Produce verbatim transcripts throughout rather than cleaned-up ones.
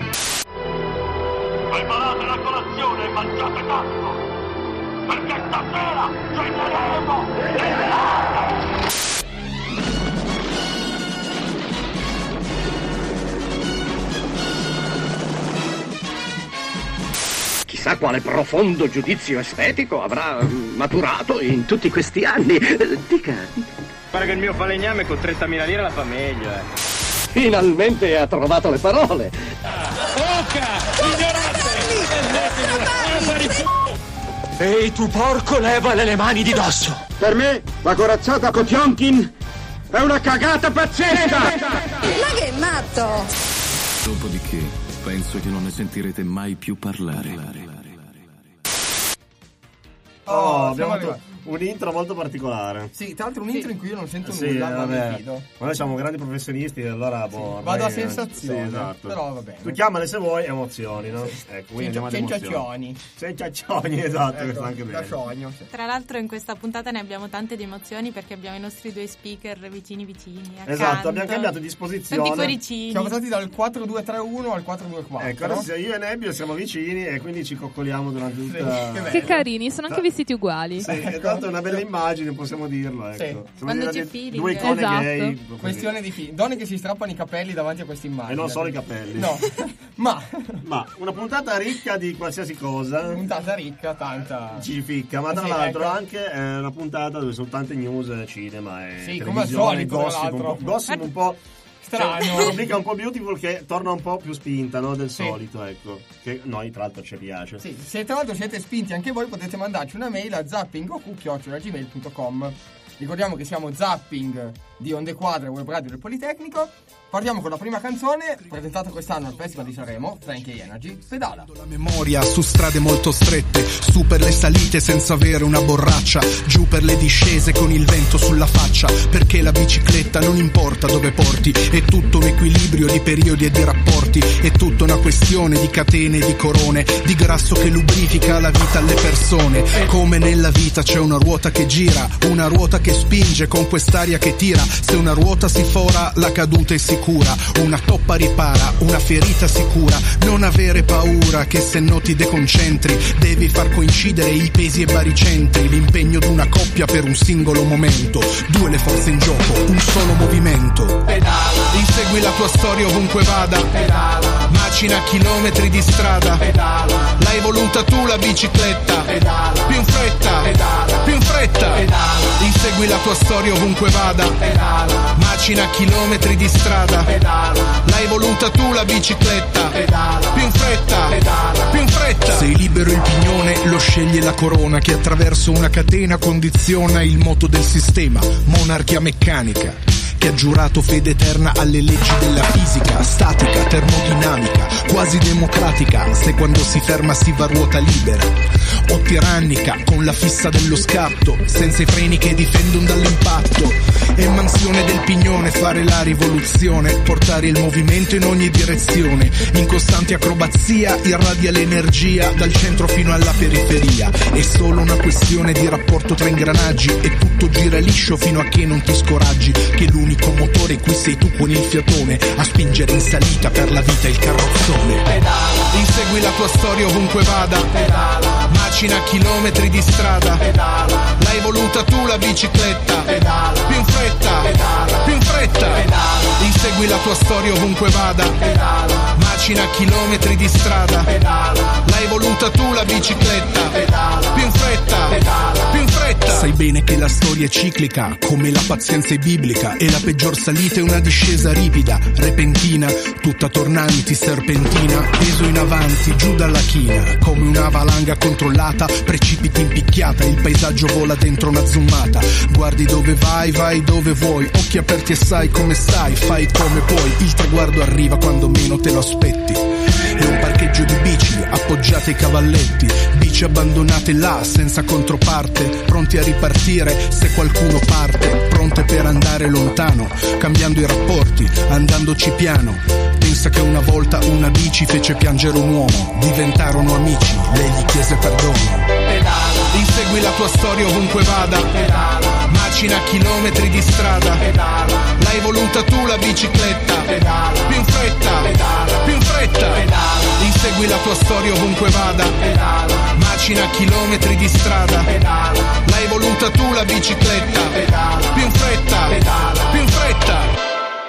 Preparate la colazione e mangiate tanto, perché stasera ceneremo le lane! Chissà quale profondo giudizio estetico avrà maturato in tutti questi anni. Dica, dica. Pare che il mio falegname con trentamila lire la fa meglio, eh. Finalmente ha trovato le parole. Oca! Ignorante! Ehi tu porco, levale le mani di dosso! Per me la corazzata Potionkin è una cagata pazzesca! Ma che matto! Dopodiché penso che non ne sentirete mai più parlare. Oh, abbiamo avuto un intro molto particolare. Sì, tra l'altro un intro sì. in cui io non sento sì, nulla, ma vabbè. mi fido. Ma noi siamo grandi professionisti, allora sì, boh, vado a ormai, sensazione, sì, esatto. Però va bene. Tu chiamale se vuoi emozioni, no? Sì. Ecco, quindi andiamo ad Sensazioni. Sensazioni, esatto, ecco, questo anche bene. Sogno, sì. Tra l'altro in questa puntata ne abbiamo tante di emozioni perché abbiamo i nostri due speaker vicini vicini. Accanto. Esatto, abbiamo cambiato disposizione. Tanti cuoricini. Siamo passati dal quattro due tre uno al quattro due quattro. Ecco, adesso io e Nebbio siamo vicini e quindi ci coccoliamo durante tutta... Che, che carini, sono anche vestiti uguali. Sì, ecco. Tanto è una bella immagine, possiamo dirlo, ecco. Sì. Quando c'è feeling. Due icone esatto. gay. Questione di feeling. Donne che si strappano i capelli davanti a questa immagine. E non solo i capelli. No, ma... Ma una puntata ricca di qualsiasi cosa. Una puntata ricca, tanta... Ci ficca, ma tra sì, l'altro ecco. anche è una puntata dove sono tante news, cinema e sì, come al televisione, solito, gossip, un po', gossip un po'... strano. Cioè, una rubrica un po' beautiful che torna un po' più spinta, no, del sì. solito, ecco. Che noi tra l'altro ci piace. Sì, se tra l'altro siete spinti anche voi potete mandarci una mail a zappingoku chiocciola gmail punto com. Ricordiamo che siamo Zapping di Onde Quadre, web radio del Politecnico. Partiamo con la prima canzone, presentata quest'anno al Festival di Sanremo, Frankie Energy, Pedala. La memoria su strade molto strette, su per le salite senza avere una borraccia, giù per le discese con il vento sulla faccia, perché la bicicletta non importa dove porti, è tutto un equilibrio di periodi e di rapporti, è tutta una questione di catene e di corone, di grasso che lubrifica la vita alle persone, come nella vita c'è una ruota che gira, una ruota che spinge con quest'aria che tira, se una ruota si fora la caduta è sicura. Una toppa ripara, una ferita sicura, non avere paura che se no ti deconcentri, devi far coincidere i pesi e baricentri, l'impegno d'una coppia per un singolo momento, due le forze in gioco, un solo movimento. Pedala, insegui la tua storia ovunque vada, pedala, macina chilometri di strada, pedala, l'hai voluta tu la bicicletta, pedala, più in fretta, pedala, più in fretta, pedala, insegui la tua storia ovunque vada, pedala, macina chilometri di strada, pedala, l'hai voluta tu la bicicletta, pedala, più in fretta, pedala, più in fretta. Sei libero il pignone, lo sceglie la corona che attraverso una catena condiziona il moto del sistema, monarchia meccanica che ha giurato fede eterna alle leggi della fisica, statica, termodinamica, quasi democratica, se quando si ferma si va a ruota libera, o tirannica, con la fissa dello scatto, senza i freni che difendono dall'impatto, e mansione del pignone, fare la rivoluzione, portare il movimento in ogni direzione, in costante acrobazia, irradia l'energia dal centro fino alla periferia, è solo una questione di rapporto tra ingranaggi, e tutto gira liscio fino a che non ti scoraggi, che l'unico L'unico motore qui sei tu con il fiatone a spingere in salita per la vita il carrozzone. Pedala, insegui la tua storia ovunque vada, pedala, macina chilometri di strada, pedala, l'hai voluta tu la bicicletta, pedala, più in fretta, pedala, più in fretta, pedala, insegui la tua storia ovunque vada, pedala, macina chilometri di strada, pedala, l'hai voluta tu la bicicletta, pedala, più in fretta, pedala, più in fretta. Sai bene che la storia è ciclica, come la pazienza è biblica, e la peggior salita è una discesa ripida, repentina, tutta tornanti, serpentina, peso in avanti, giù dalla china, come una valanga controllata, precipiti in picchiata, il paesaggio vola dentro una zoomata, guardi dove vai, vai dove vuoi, occhi aperti e sai come stai, fai come puoi, il traguardo arriva quando meno te lo aspetti, è un parcheggio di bici, appoggiate ai cavalletti, bici abbandonate là, senza controparte, pronti a ripartire se qualcuno parte, pronte per andare lontano, cambiando i rapporti, andandoci piano. Pensa che una volta una bici fece piangere un uomo, diventarono amici, lei gli chiese perdono. Pedala, insegui la tua storia ovunque vada, pedala, macina chilometri di strada, pedala, l'hai voluta tu la bicicletta, pedala, più in fretta, pedala, più in fretta, pedala, tua storia ovunque vada. Pedala. Macina chilometri di strada. Pedala. L'hai voluta tu la bicicletta. Pedala. Più in fretta. Pedala. Più in fretta.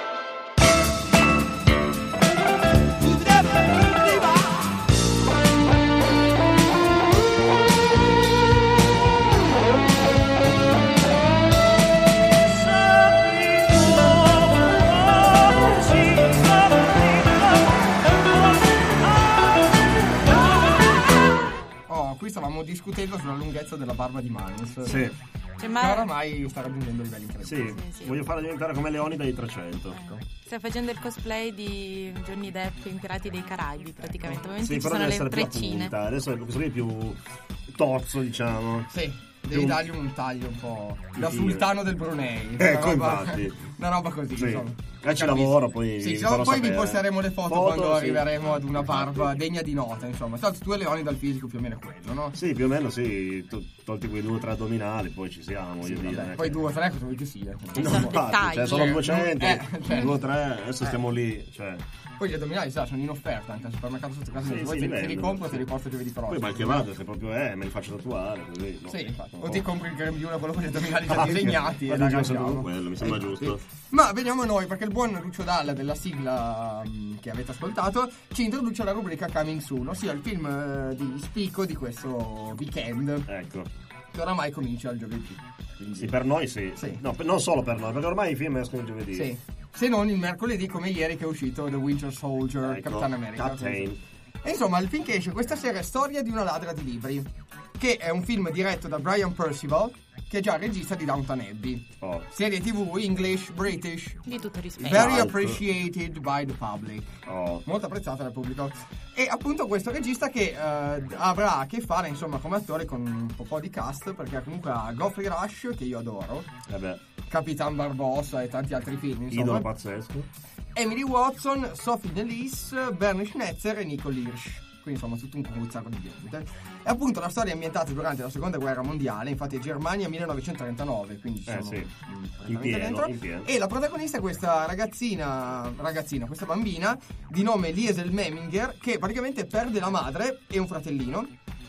Qui stavamo discutendo sulla lunghezza della barba di Manus. Sì. Cioè, ma... oramai sta raggiungendo livelli incredibili. Sì, sì, sì. Voglio farla diventare come Leonida dei trecento. Ecco. Stai facendo il cosplay di Johnny Depp in Pirati dei Caraibi, praticamente. Ovviamente sì, ci però sono deve le essere più treccine. appunta. Adesso è così più tozzo, diciamo. Sì. Devi dargli un taglio un po' da sì. sultano del Brunei. Ecco, una roba, infatti. Una roba così, sì. insomma. Eh, ci lavoro, poi sì, vi no, poi sapere. vi posteremo le foto, foto quando sì. arriveremo ad una barba degna di nota, insomma. Tanto tu e Leoni dal fisico più o meno è quello, no? Sì, più o meno sì, to- tolti quei due o tre addominali, poi ci siamo, voglio sì, dire. vabbè, poi due o tre cosa vuoi che sia? No, infatti, cioè, sono duecento, eh, cioè, due o tre, adesso eh. stiamo lì, cioè. Poi gli addominali sa, sono in offerta anche al supermercato sotto casa, Sì, poi sì, te, te li bello, compro e sì. te li porto giovedì prossimo. Poi mal che vada, se proprio è, me li faccio tatuare così. No? Sì, infatti. No. O ti compri il grembiule, quello con gli addominali già Anche. disegnati Ma e la giusto cambiamo. quello, mi sembra Ecco, giusto. sì. Ma veniamo a noi, perché il buon Lucio Dalla della sigla um, che avete ascoltato ci introduce la rubrica Coming Soon, ossia il film uh, di spicco di questo weekend. Ecco. Che oramai comincia il giovedì. Quindi... Sì, per noi sì. sì. No, per, non solo per noi, perché ormai i film escono il giovedì. Sì. Se non il mercoledì come ieri che è uscito The Winter Soldier, Ecco, Capitan America. Captain. E insomma il film che esce questa sera è Storia di una ladra di libri, che è un film diretto da Brian Percival, che è già il regista di Downton Abbey. Oh. Serie tv English, British, di tutto rispetto, very Alto. appreciated by the public. Oh. Molto apprezzata dal pubblico. E appunto questo regista che uh, avrà a che fare insomma come attore con un po' di cast, perché comunque ha Geoffrey Rush, che io adoro, Vabbè. Capitan Barbossa e tanti altri film, insomma. Idolo pazzesco. Emily Watson, Sophie Delis, Bernie Schnetzer e Nicole Hirsch. Quindi insomma tutto un cucuzzaro di gente. E appunto la storia è ambientata durante la seconda guerra mondiale, infatti è Germania millenovecentotrentanove, quindi ci Eh, sono sì. mh, In pieno, dentro. in pieno. E la protagonista è questa ragazzina, ragazzina, questa bambina di nome Liesel Meminger, che praticamente perde la madre e un fratellino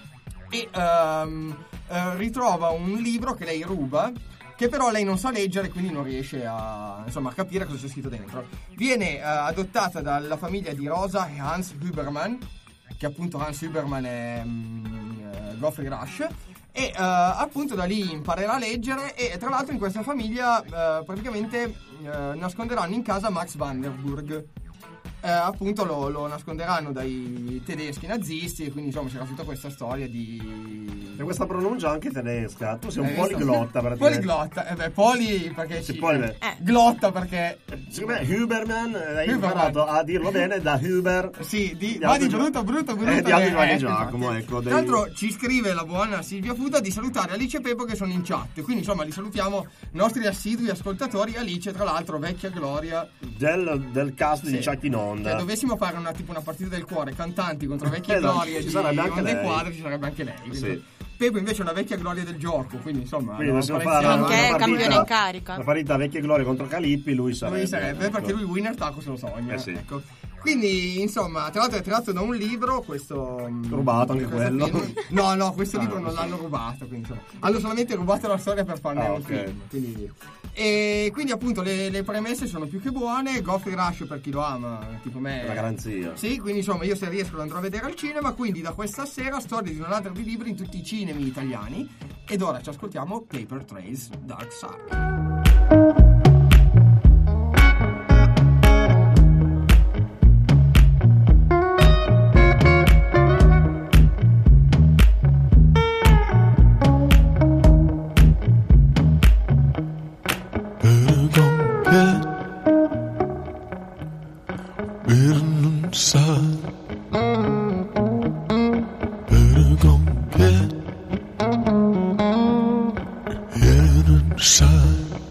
e um, uh, ritrova un libro che lei ruba, che però lei non sa leggere, quindi non riesce a, insomma, a capire cosa c'è scritto dentro. Viene uh, adottata dalla famiglia di Rosa e Hans Huberman, che appunto Hans Huberman è um, uh, Geoffrey Rush, e uh, appunto da lì imparerà a leggere, e tra l'altro in questa famiglia uh, praticamente uh, nasconderanno in casa Max Vanderburg. Eh, appunto lo, lo nasconderanno dai tedeschi nazisti, e quindi insomma c'era tutta questa storia di... E questa pronuncia anche tedesca, tu sei un Eh, poliglotta praticamente. Poliglotta, eh beh, poli perché Sì, ci... poli, beh. eh, glotta perché... Secondo me Huberman hai Huberman. imparato a dirlo bene da Huber. Sì, di, Di ma di Aldo brutto, Gia- brutto, brutto. Eh, di Aldo eh, Giovanni eh, Giacomo, infatti. ecco. dei- Tra l'altro ci scrive la buona Silvia Fuda di salutare Alice e Pepo che sono in chat, quindi insomma li salutiamo, nostri assidui ascoltatori. Alice tra l'altro vecchia gloria Del, del cast Sì. di Chuck in Onda. Se dovessimo fare una, tipo una partita del cuore, cantanti contro vecchie Esatto, glorie ci di sarebbe anche Onde lei. Quadre, ci sarebbe anche lei. quindi. Sì. Pepo invece è una vecchia gloria del gioco, quindi insomma Quindi no, possiamo apprezziamo. fare una, Anche una partita, campione in carica. Una partita vecchie glorie contro Calippi, lui sarebbe. Lui sarebbe, ecco. perché lui winner taco se lo sogna. Eh sì. Ecco. Quindi, insomma, tra l'altro è tratto da un libro, questo... Rubato anche questo quello. film. No, no, questo Ah, libro non sì. l'hanno rubato, quindi insomma, hanno solamente rubato la storia per farne Ah, un ok. film. Quindi, e quindi appunto le, le premesse sono più che buone. Geoffrey Rush, per chi lo ama, tipo me... È una garanzia. Sì, quindi insomma io se riesco lo andrò a vedere al cinema, quindi da questa sera Storia di una ladra di libri in tutti i cinemi italiani. Ed ora ci ascoltiamo Paper Trails Dark Side. Side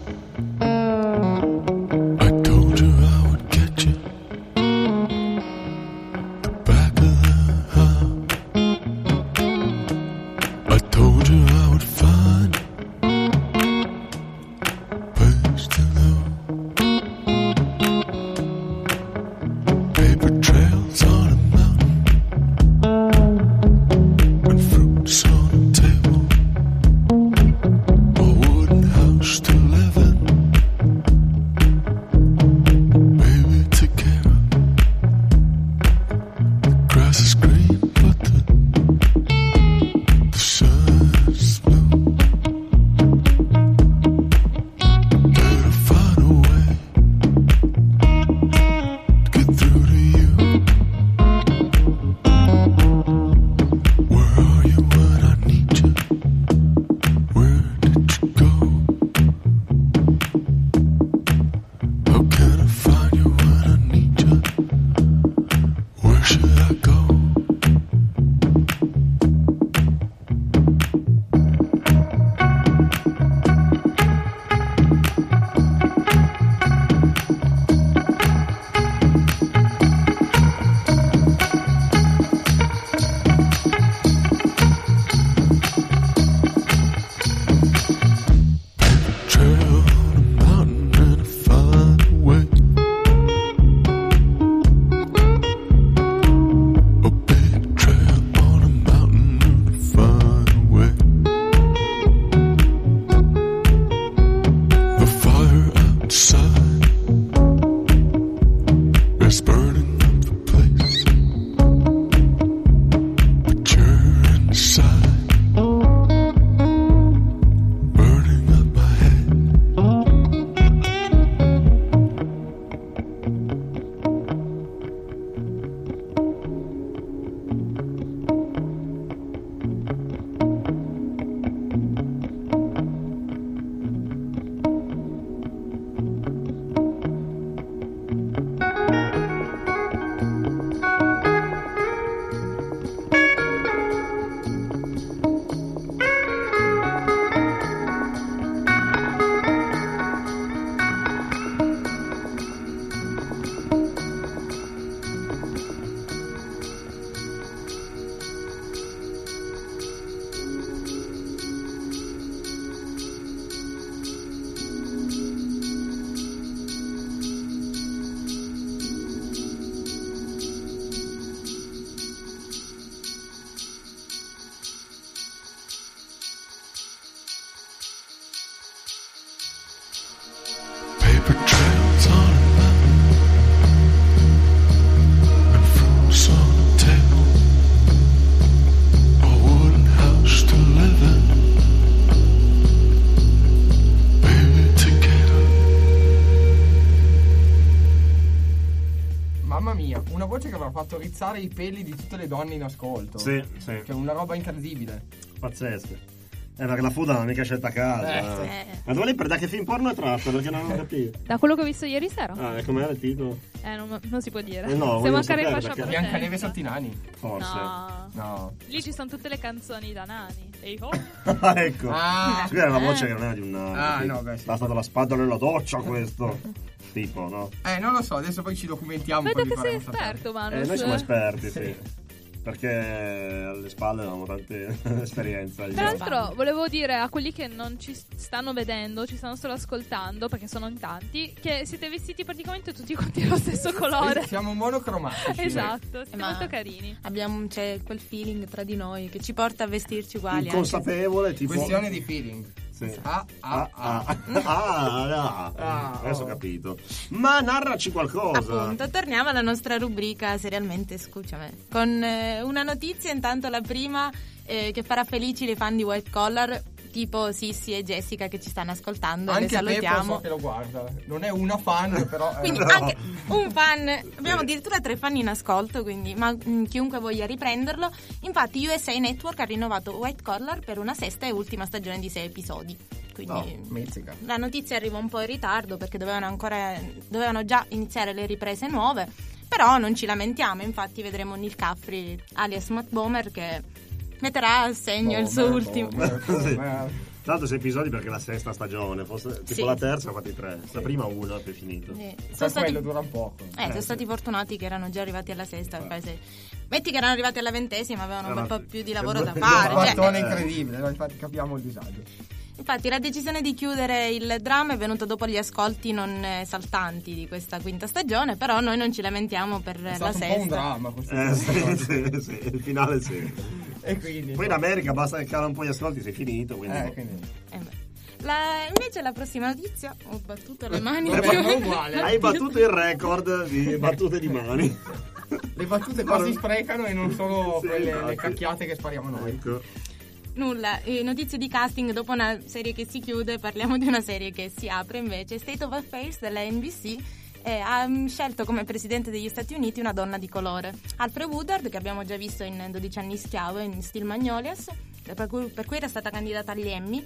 mia, una voce che avrà fatto rizzare i peli di tutte le donne in ascolto. Sì, sì. Che è una roba incredibile. Pazzesco. Eh, perché la food non è mica scelta a caso. Eh, eh. sì. Ma dove lei per da che film porno è tratto? Perché non ho capito. Da quello che ho visto ieri sera. Ah, e com'era il titolo? Eh, non, non si può dire. Eh no, Se voglio mancare sapere, fascia perché- Biancaneve sotto i nani. Forse. No. No. Lì ci sono tutte le canzoni da nani. Ehi ho. Ah, ecco. Ah. Qui era una Eh. voce che non era di un nano. Ah, capito? no, beh, sì. L'ha stata la spada nella doccia questo. Tipo, no? Eh, non lo so, adesso poi ci documentiamo. Vedo poi vi che sei faremo sapere. esperto, Manus. Eh, noi siamo esperti, sì. Perché alle spalle abbiamo tante esperienze. Tra l'altro volevo dire a quelli che non ci stanno vedendo, ci stanno solo ascoltando, perché sono in tanti, che siete vestiti praticamente tutti quanti dello stesso colore. Siamo monocromatici. Esatto, siete Ma molto carini. Abbiamo c'è quel feeling tra di noi che ci porta a vestirci uguali. Inconsapevole, tipo. Questione di feeling. Sì. Ah, ah, Ah, ah. ah, ah, ah. Ah, Adesso oh. ho capito. Ma narraci qualcosa. Appunto, torniamo alla nostra rubrica serialmente scucciame. Con eh, una notizia, intanto la prima eh, che farà felici le fan di White Collar, tipo Sissi e Jessica che ci stanno ascoltando. Anche le a Peppo salutiamo. so che lo guarda. Non è una fan, però. eh. Quindi No. anche un fan, abbiamo addirittura tre fan in ascolto, quindi ma mh, chiunque voglia riprenderlo. Infatti U S A Network ha rinnovato White Collar per una sesta e ultima stagione di sei episodi. Quindi No, mezzica. la notizia arriva un po' in ritardo perché dovevano ancora dovevano già iniziare le riprese nuove, però non ci lamentiamo. Infatti vedremo Neil Caffrey alias Matt Bomer che metterà a segno il suo Bomer, ultimo Bomer, Sì. Bomer. Tra l'altro sei episodi perché è la sesta stagione, forse tipo Sì. la terza, fatti tre. La prima una, poi è finito. Sì. Per Sono stati, quello dura un poco. eh, sono stati fortunati che erano già arrivati alla sesta. per fare sei. Metti che erano arrivati alla ventesima, avevano un bel po' più di lavoro da Un fare. cioè, mattone incredibile, no? Infatti capiamo il disagio. Infatti la decisione di chiudere il dramma è venuta dopo gli ascolti non esaltanti di questa quinta stagione, però noi non ci lamentiamo per È la stato un po' sesta. un dramma questo. Eh sì, sì, sì, il finale sì. E quindi. Poi in America basta che cala un po' gli ascolti, sei finito, quindi. Eh, quindi. Eh beh. La- invece la prossima notizia, ho battuto le mani. Vabbè, più- ma è uguale. Hai battuto il record di battute di mani. Le battute quasi sprecano e non solo Sì, quelle esatto. le cacchiate che spariamo noi. Ecco. Nulla, eh, notizie di casting. Dopo una serie che si chiude parliamo di una serie che si apre invece. State of Affairs della N B C eh, ha mm, scelto come presidente degli Stati Uniti una donna di colore, Alfre Woodard, che abbiamo già visto in dodici anni schiavo in Steel Magnolias, per cui, per cui era stata candidata agli Emmy,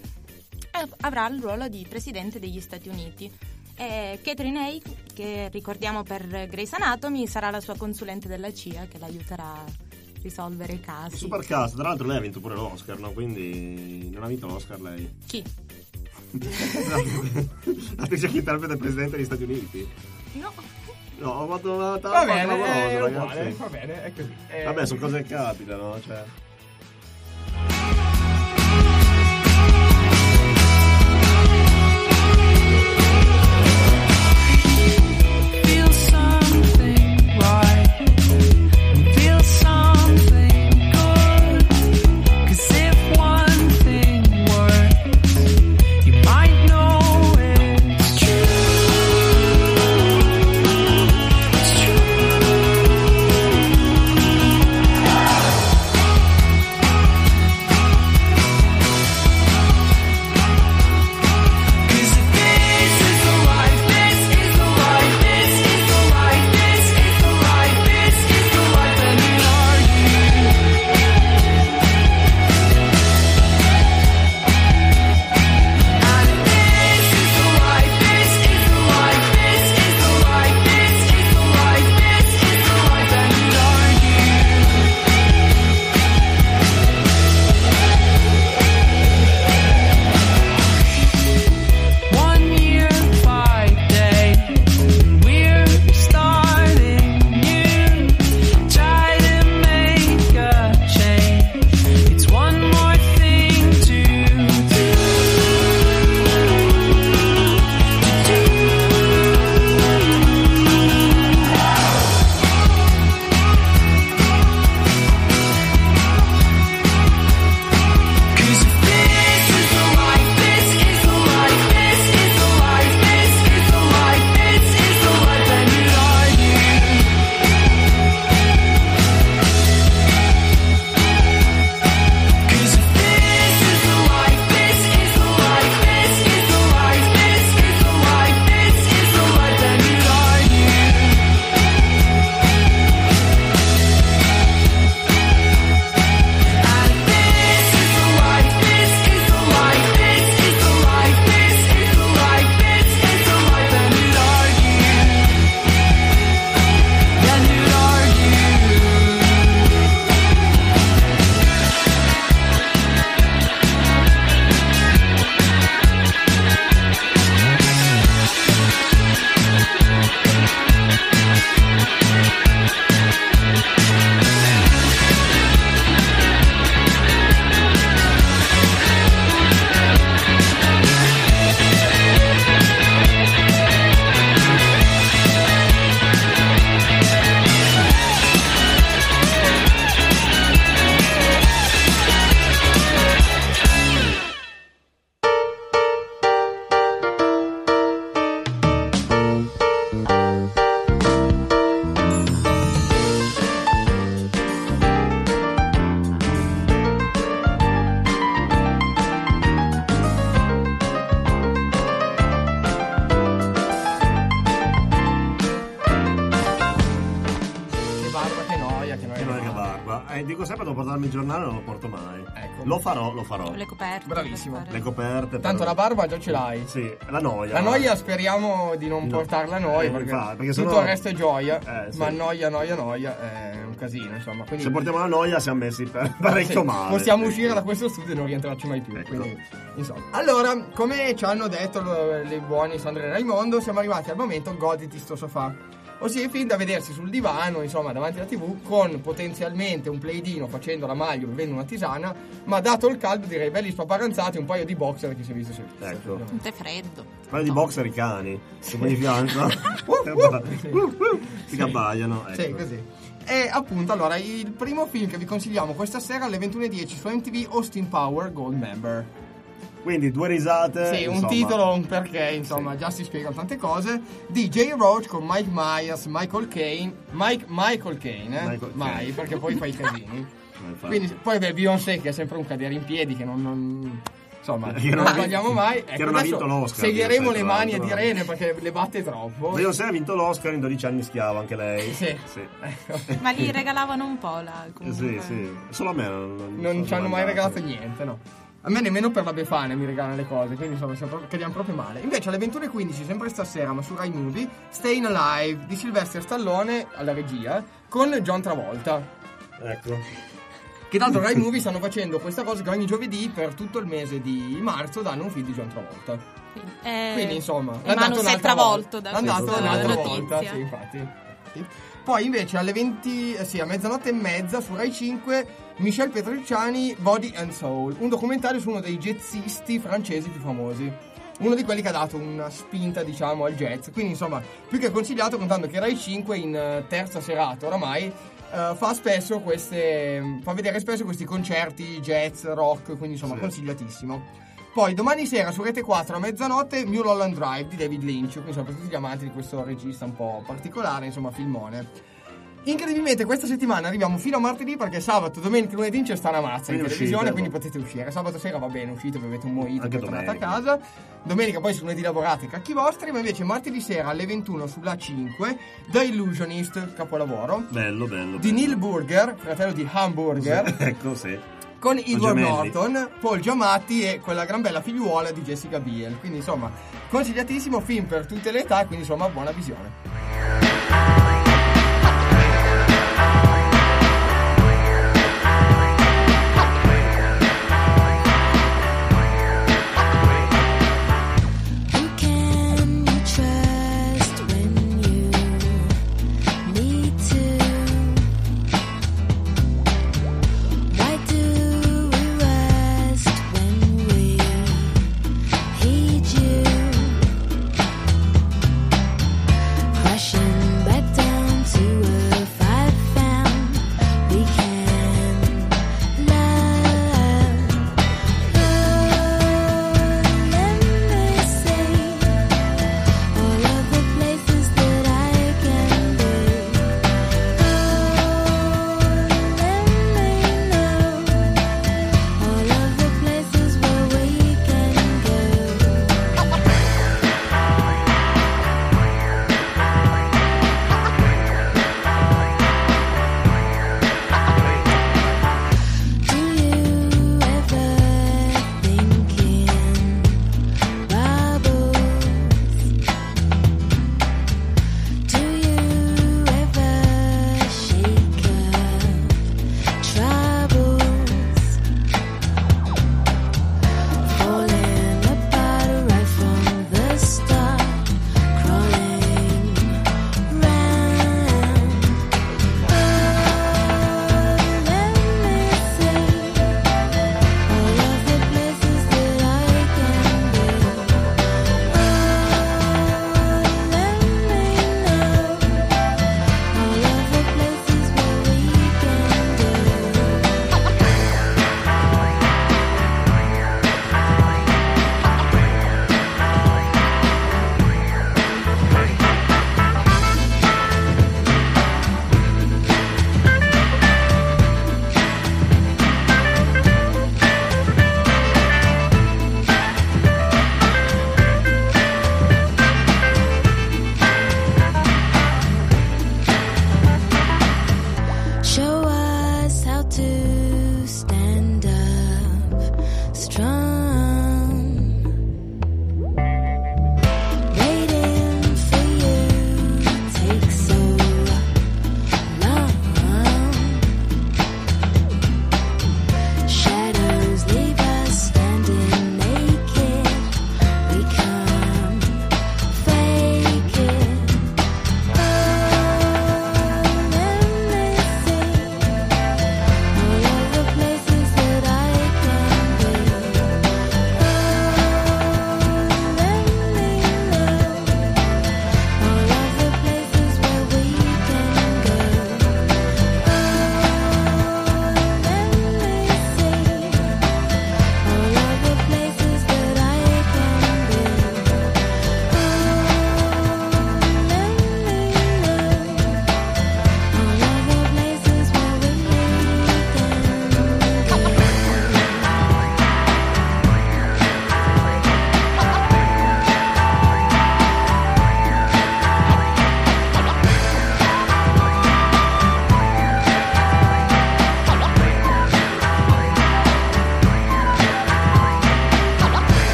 e avrà il ruolo di presidente degli Stati Uniti. E Catherine Hay, che ricordiamo per Grey's Anatomy, sarà la sua consulente della C I A che l'aiuterà a risolvere i casi. Super cast, tra l'altro lei ha vinto pure l'Oscar, no? Quindi non ha vinto l'Oscar lei. Chi? L'attrice che interpreta il presidente degli Stati Uniti. No. No, ho fatto una Va tappa bene, clamorosa, è ragazzi. uguale, va bene, è così. Eh, Vabbè, sono cose che capitano, cioè. Feel something right. Feel something good. 'Cause if one thing works, you might know it's true. It's true. eh, dico sempre devo portarmi il giornale, non lo porto mai. Ecco. Lo farò, lo farò. Le coperte. Bravissimo. Le coperte. Tanto però- la barba già ce l'hai. Sì, la noia. La noia speriamo di non No. portarla noi, Eh, perché, infatti, perché tutto sennò- il resto è gioia, Eh, sì. ma noia, noia, noia è un casino, insomma. Quindi Se portiamo la noia siamo messi per- parecchio sì, male. possiamo Sì. uscire da questo studio e non rientrarci mai più. Ecco. Quindi, insomma. Allora, come ci hanno detto lo- le buoni Sandra e Raimondo, siamo arrivati al momento goditi sto sofà. Ossia il film da vedersi sul divano, insomma, davanti alla tivù, con potenzialmente un playdino facendo la maglia, bevendo una tisana, ma dato il caldo direi belli spaparanzati, un paio di boxer che si è visto sempre. Ecco. Un tè freddo. Un paio di boxer i cani, come di fianco. Si abbaiano. Ecco. Sì, così. E appunto, allora, il primo film che vi consigliamo questa sera alle ventuno e dieci su M T V, Austin Power Gold Member. Quindi due risate. Sì, un insomma. titolo, un perché, insomma, già si spiegano tante cose. Di J. Roach con Mike Myers, Michael Caine. Mike, Michael Caine, eh? Michael Mai, Caine. perché poi fai i casini. Eh, infatti. Quindi, poi beh, Beyoncé che è sempre un cadere in piedi, che non... non insomma, Che non non la ha vinto- sbagliamo mai. che Ecco, non ha adesso vinto l'Oscar, segheremo Beyoncé, le tra mani l'altro. di Rene perché le batte troppo. Beyoncé ha vinto l'Oscar in dodici anni schiava, anche lei. Sì. Sì. Ma gli regalavano un po' la comunque. Sì, sì. Solo a me non, non, Non sono ci hanno mai mandato. regalato niente, no. A me nemmeno per la Befana mi regalano le cose, quindi insomma siamo proprio, cadiamo proprio male. Invece alle ventuno e quindici, sempre stasera, ma su Rai Movie, Staying Alive di Sylvester Stallone alla regia con John Travolta. Ecco. Che tanto Rai Movie stanno facendo questa cosa che ogni giovedì per tutto il mese di marzo danno un film di John Travolta. Eh, Quindi insomma, e Manu si è travolto da L'hanno dato questa un'altra notizia. volta, sì, infatti. Sì. Poi invece alle venti, eh sì, a mezzanotte e mezza su Rai cinque, Michel Petrucciani, Body and Soul, un documentario su uno dei jazzisti francesi più famosi. Uno di quelli che ha dato una spinta, diciamo, al jazz. Quindi, insomma, più che consigliato, contando che Rai cinque in eh, terza serata oramai eh, fa spesso queste. Fa vedere spesso questi concerti jazz, rock, quindi insomma, Sì. consigliatissimo. Poi domani sera su Rete quattro a mezzanotte Mulholland Drive di David Lynch, quindi insomma per tutti gli amanti di questo regista un po' particolare, insomma filmone. Incredibilmente questa settimana arriviamo fino a martedì perché sabato, domenica e lunedì non c'è sta una mazza in Quindi televisione, uscite, quindi boh. potete uscire. Sabato sera va bene, uscite, bevete un mojito, Anche poi tornate a domenica. casa. Domenica poi su lunedì lavorate, cacchi vostri, ma invece martedì sera alle ventuno sulla cinque The Illusionist, capolavoro, Bello, bello. di bello. Neil Burger, fratello di Hamburger, Ecco, sì. con Edward gemelli. Norton, Paul Giamatti e quella gran bella figliuola di Jessica Biel. Quindi insomma, consigliatissimo film per tutte le età, quindi insomma buona visione. Who can you trust when you need to? Why do we rest when we heed you? Crashing back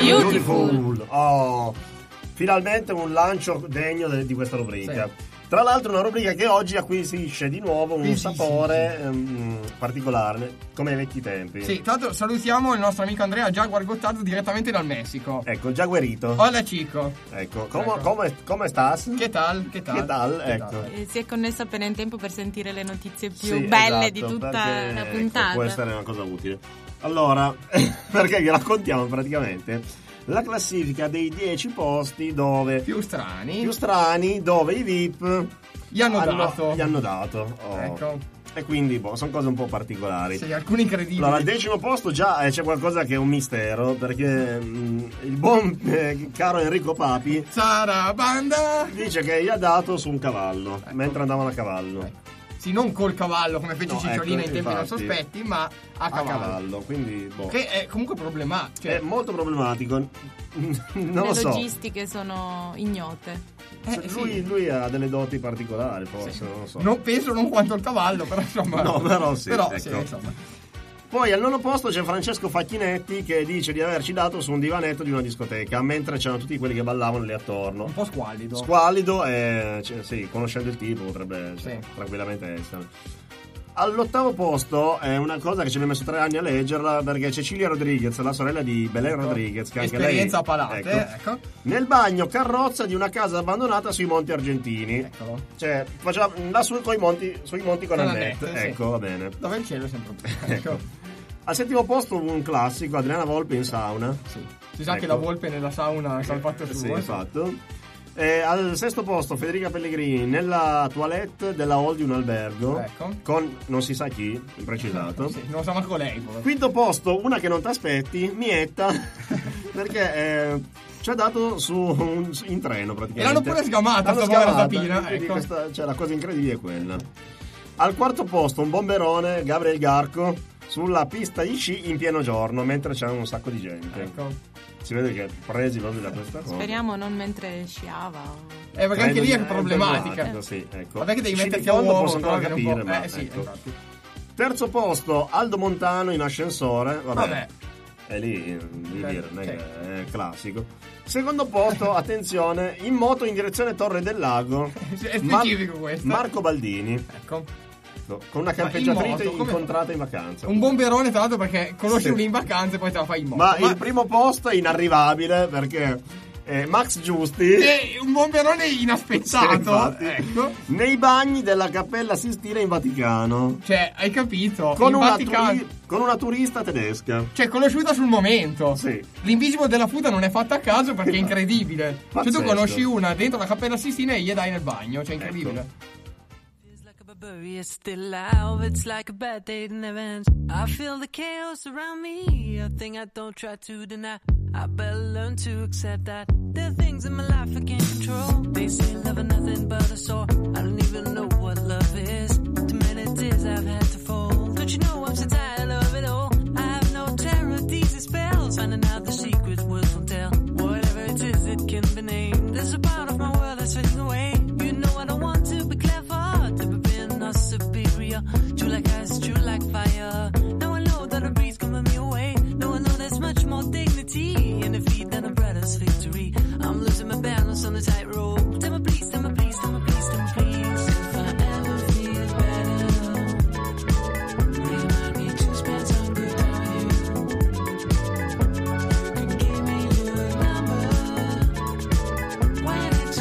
Beautiful. Oh, finalmente un lancio degno de- di questa rubrica. Sì. Tra l'altro una rubrica che oggi acquisisce di nuovo un Sì, sì, sapore sì, sì. ehm, particolare, come ai vecchi tempi. Sì, tra l'altro salutiamo il nostro amico Andrea Jaguar Gottato direttamente dal Messico. Ecco, già guarito. Hola chico. Ecco, come, Ecco. come, come stas? Che tal? Che tal? Che tal? Che Ecco. tal? Eh, si è connesso appena in tempo per sentire le notizie più Sì, belle esatto, di tutta perché, la ecco, puntata. può essere una cosa utile. Allora, perché vi raccontiamo praticamente la classifica dei dieci posti dove Più strani. più strani dove i V I P Gli hanno dato. Gli hanno dato. Oh. Ecco. E quindi boh, sono cose un po' particolari. Sì, alcuni incredibili. Allora, al decimo posto già eh, c'è qualcosa che è un mistero, perché mh, il buon eh, caro Enrico Papi Sarabanda dice che gli ha dato su un cavallo, Ecco. mentre andavano a cavallo. Ecco. Sì, non col cavallo come fece No, Cicciolina ecco, in tempi non infatti. sospetti, ma a A cavallo. cavallo, quindi boh. Che è comunque problematico. Cioè, È molto problematico. Non Le lo so. logistiche sono ignote. eh, Lui, sì. lui ha delle doti particolari, forse, Sì. non lo so. Non penso non quanto il cavallo, però insomma. No, però sì, Però ecco. sì, insomma. Poi al nono posto c'è Francesco Facchinetti che dice di averci dato su un divanetto di una discoteca, mentre c'erano tutti quelli che ballavano lì attorno. Un po' squallido. Squallido e cioè, sì, conoscendo il tipo potrebbe cioè, Sì. tranquillamente essere. All'ottavo posto è una cosa che ci abbiamo messo tre anni a leggerla, perché Cecilia Rodriguez, la sorella di Belen Ecco. Rodriguez, che anche Esperienza lei a palate, ecco. nel bagno carrozza di una casa abbandonata sui monti argentini. Eccolo. Cioè, faceva là su, coi monti, sui monti con Con Annette. Annette, sì. Ecco, va bene. Dove il cielo è sempre blu. Ecco. Al settimo posto un classico, Adriana Volpe in sauna. Sì. Si sa Ecco. che la volpe nella sauna è salvato su. Sì, esatto. E al sesto posto Federica Pellegrini nella toilette della hall di un albergo. Ecco. Con non si sa chi, imprecisato. Sì, non lo sa manco lei. Poi. Quinto posto, una che non ti aspetti, Mietta, perché eh, ci ha dato su un, in treno praticamente. E l'hanno pure sgamata, L'hanno sta povera sgamata, tapina, quindi ecco. questa- cioè, la cosa incredibile è quella. Al quarto posto un bomberone, Gabriel Garco, sulla pista di sci in pieno giorno, mentre c'è un sacco di gente. Ecco. Si vede che presi proprio da questa cosa. Speriamo non mentre sciava. o- Eh, perché anche lì è È problematica. problematico, sì, ecco. Vabbè che devi Sci di metterti a fondo uomo, posso ancora però viene capire, un po'. ma Eh sì, ecco. infatti. Terzo posto, Aldo Montano in ascensore. Vabbè. Vabbè. E lì, voglio Eh, dire, non è sì. che è classico. Secondo posto, attenzione, in moto in direzione Torre del Lago. È specifico questo. Marco Baldini. Ecco. No, con una Ma in campeggiatrice moto, come- incontrata in vacanza. Un bomberone, tra l'altro, perché conosci Sì. lui in vacanza e poi te la fai in moto. Ma, il primo posto è inarrivabile perché eh, Max Giusti È un bomberone inaspettato. Sì, infatti. Ecco. nei bagni della Cappella Sistina in Vaticano. Cioè, hai capito? Con In una, Vaticano- turi- con una turista tedesca. Cioè, conosciuta sul momento. Sì. L'invisible della futa non è fatta a caso perché è incredibile. Cioè, tu Pazzesco. conosci una dentro la Cappella Sistina e gli dai nel bagno. Cioè, incredibile. Bury is still alive, it's like a bad day that never ends. I feel the chaos around me, a thing I don't try to deny. I better learn to accept that there are things in my life I can't control. They say love is nothing but a sore. I don't even know what love is. Too many tears I've had to fold. Don't you know I'm so tired of it all? I have no terror, these are spells. Finding out the secrets words won't tell. Whatever it is, it can be named. There's a part of my world that's fading away. You know I don't want to be clever, to be being not superior. True like ice, true like fire. Now I know that a breeze can run me away. Now I know there's much more dignity in defeat than a brother's victory. I'm losing my balance on the tightrope. Tell me please, tell me please, tell me please, tell me please. If I ever feel better, remind me to spend some good time with you. You can give me your number when it's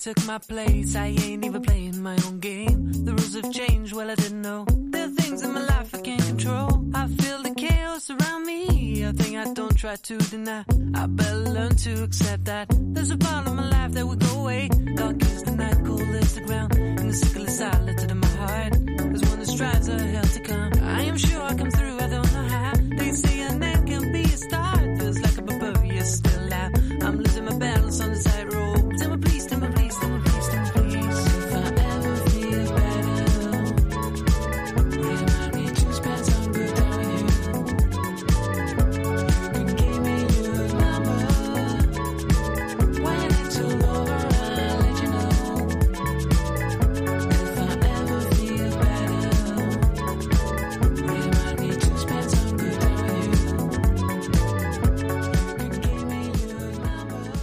took my place. I ain't even playing my own game. The rules have changed, well I didn't know. There are things in my life I can't control. I feel the chaos around me, a thing I don't try to deny. I better learn to accept that there's a part of my life that will go away. Dark is the night, cold is the ground, and the sickle is silent in my heart. There's one that strives a hell to come. I am sure I come through, I don't know how. They say a name can be a star. It feels like a barbarian still out. I'm losing my battles on the tightrope. Tell me please, tell me please, tell me please, tell me please. If I ever feel better, remind me to spend some good on you. You can give me your number. When it's all over, I'll let you know. If I ever feel better, remind me to spend some good on you. You can give me your number.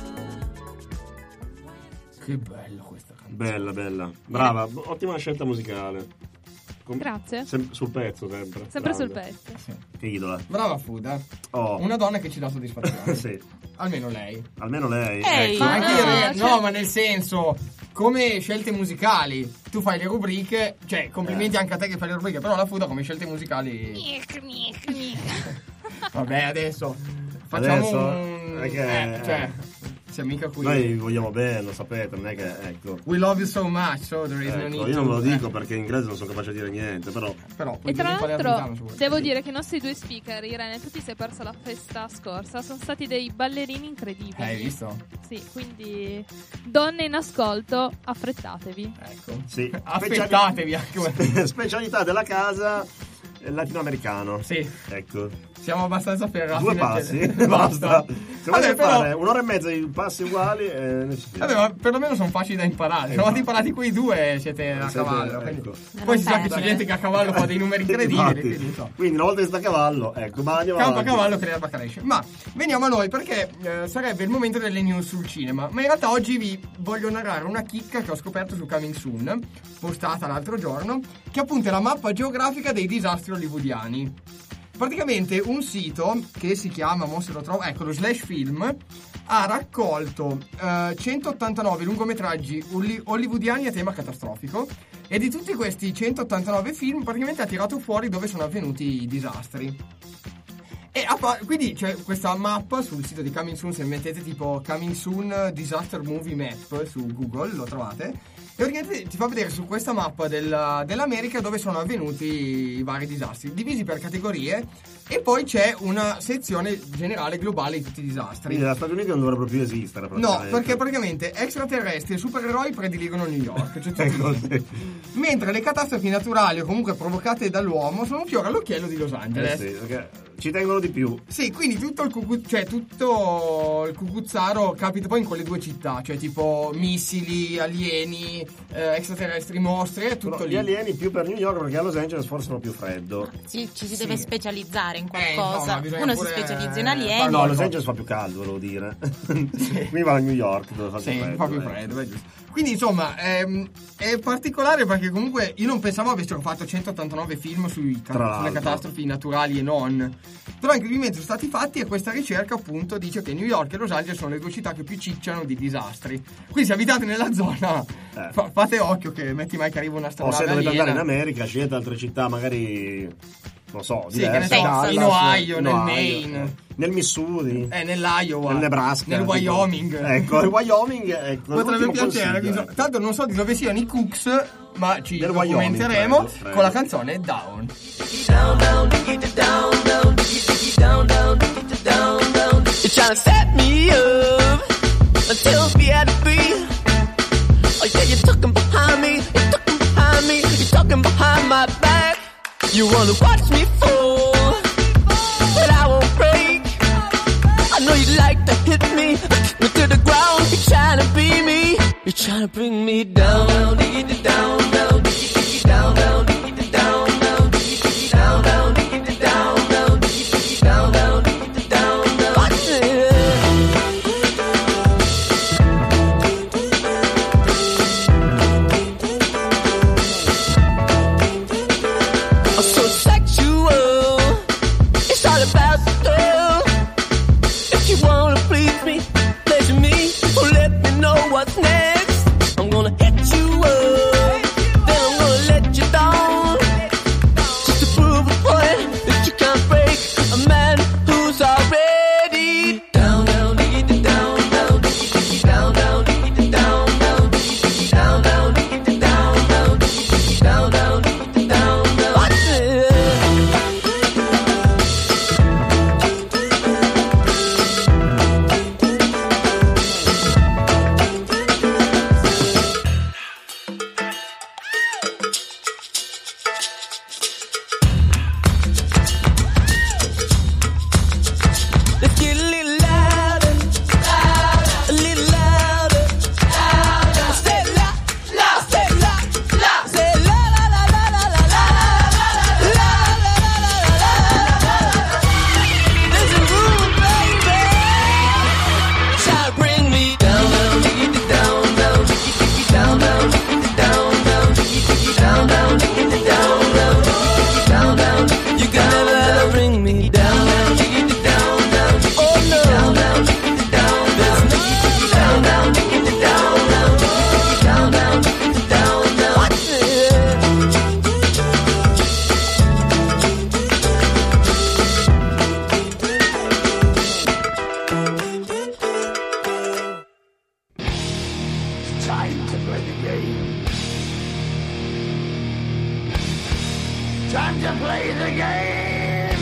Che bello questa canzone. Bella, bella. Brava, ottima scelta musicale. Com- Grazie. sem- sul pezzo sempre. Sempre sul Grande. pezzo. Sì. Che idola. Brava Fuda. Oh. Una donna che ci dà soddisfazione. Sì. Almeno lei. Almeno lei. Ehi, ecco. Ma anche no, io, eh, cioè- no, ma nel senso, come scelte musicali, tu fai le rubriche, cioè complimenti Eh. anche a te che fai le rubriche, però la Fuda come scelte musicali. Vabbè, adesso facciamo Adesso, un. è che- eh, cioè, siamo mica qui. Noi vogliamo bene, lo sapete, non è che, ecco. We love you so much, so there is no Ecco, need io non ve to- lo dico perché in inglese non sono capace di dire niente, però. Però, puoi E tra dire in l'altro palermitano, se vuoi. devo dire che i nostri due speaker, Irene, tu ti sei persa la festa scorsa, sono stati dei ballerini incredibili. Hai visto? Sì, quindi donne in ascolto, affrettatevi. Ecco. Sì. Affettatevi anche. Specialità della casa eh, latinoamericano. Sì. Ecco. Siamo abbastanza ferrati. Due nel passi, genere. basta. Se Vabbè, volete però- fare un'ora e mezza di passi uguali, eh, ne ci Vabbè, ma perlomeno sono facili da imparare. Se avete imparati quei due, siete a Siete- cavallo. ecco. quindi- Poi si sa che c'è perdere. gente che a cavallo fa dei numeri incredibili. Infatti. Quindi, insomma, Quindi una volta che sta a cavallo, ecco, ma andiamo campo a avanti. cavallo che l'erba cresce. Ma veniamo a noi perché eh, sarebbe il momento delle news sul cinema. Ma in realtà oggi vi voglio narrare una chicca che ho scoperto su Coming Soon, postata l'altro giorno, che appunto è la mappa geografica dei disastri hollywoodiani. Praticamente un sito che si chiama, mo se lo trovo, ecco, lo Slash Film, ha raccolto eh, centottantanove lungometraggi holly- hollywoodiani a tema catastrofico e di tutti questi centottantanove film praticamente ha tirato fuori dove sono avvenuti i disastri. E a pa- quindi c'è questa mappa sul sito di Coming Soon, se mettete tipo Coming Soon Disaster Movie Map su Google, lo trovate. E praticamente ti fa vedere su questa mappa della- dell'America dove sono avvenuti i vari disastri, divisi per categorie, e poi c'è una sezione generale globale di tutti i disastri. Quindi gli Stati Uniti non dovrebbero più esistere. No, praticamente. perché praticamente extraterrestri e supereroi prediligono New York, cioè tutti Ecco, lì. sì. Mentre le catastrofi naturali o comunque provocate dall'uomo sono un fiore all'occhiello di Los Eh Angeles. sì, perché ci tengono di più. Sì, quindi tutto il, cucu- cioè, tutto il cucuzzaro capita poi in quelle due città, cioè tipo missili, alieni, eh, extraterrestri, mostri, è tutto Però lì. gli alieni più per New York perché a Los Angeles forse sono più freddo. Ci, ci si Sì. deve specializzare in Eh, qualcosa. no, ma bisogna Uno pure- si specializza in eh, alieni. Ah no, a Los ecco. Angeles fa più caldo, volevo dire. Qui va a New York dove fa più Sì, freddo. fa più eh. freddo, è giusto. Quindi insomma ehm, è particolare perché comunque io non pensavo avessero fatto centottantanove film sui ca- Tra sulle l'altro. catastrofi naturali e non. Però incredibilmente sono stati fatti e questa ricerca appunto dice che New York e Los Angeles sono le due città che più cicciano di disastri. Quindi se abitate nella zona Eh. fa- fate occhio che metti mai che arriva una O strada se dovete aliena. andare in America, scegliete altre città magari, non so, Sì, che ne diverse. so, Dallas, in Ohio, in nel Ohio, Maine. eh. Nel Missouri, Eh, nell'Iowa, nel Nebraska, nel tipo. Wyoming. Ecco, il Wyoming ecco, Potrebbe l'ultimo piacere. consiglio, quindi- ecco. Tanto non so di dove siano i Cooks, ma ci Del Wyoming, documenteremo credo, credo. con la canzone Down. Down, down, diggy, down, down, diggy, diggy, down, down, diggy, down, down. You're trying to set me up until we had to be. Oh yeah, you're talking behind me, you're talking behind me, you're talking behind my back. You wanna watch me fall, but I won't break. I know you like to hit me, kick me to the ground. You're trying to be me, you're trying to bring me down, down, diggy, down, down, diggy, diggy, down, down, diggy, down, down, diggy, diggy, down, down, diggy, down, down, diggy, diggy, down, down, diggy, down, down. Watch it. I'm so sexual. It's all about the love. If you wanna please me, pleasure me, so let me know what's next. Time to play the game!